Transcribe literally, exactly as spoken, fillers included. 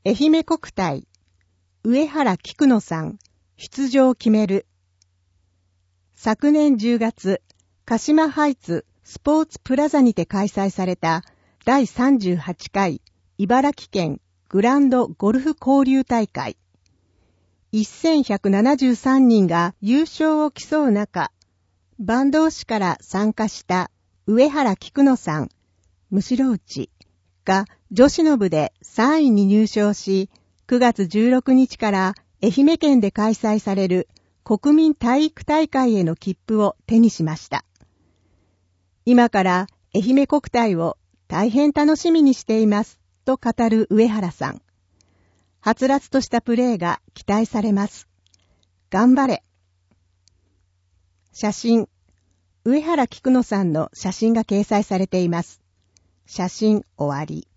愛媛国体、上原菊野さん、出場を決める。昨年じゅうがつ、鹿島ハイツスポーツプラザにて開催されただいさんじゅうはちかい茨城県グランドゴルフ交流大会。せんひゃくななじゅうさんにんが優勝を競う中、坂東市から参加した上原菊野さん、むしろ内が女子の部でさんいに入賞し、くがつじゅうろくにちから愛媛県で開催される国民体育大会への切符を手にしました。今から愛媛国体を大変楽しみにしていますと語る上原さん。はつらつとしたプレーが期待されます。頑張れ。写真、上原菊野さんの写真が掲載されています。写真終わり。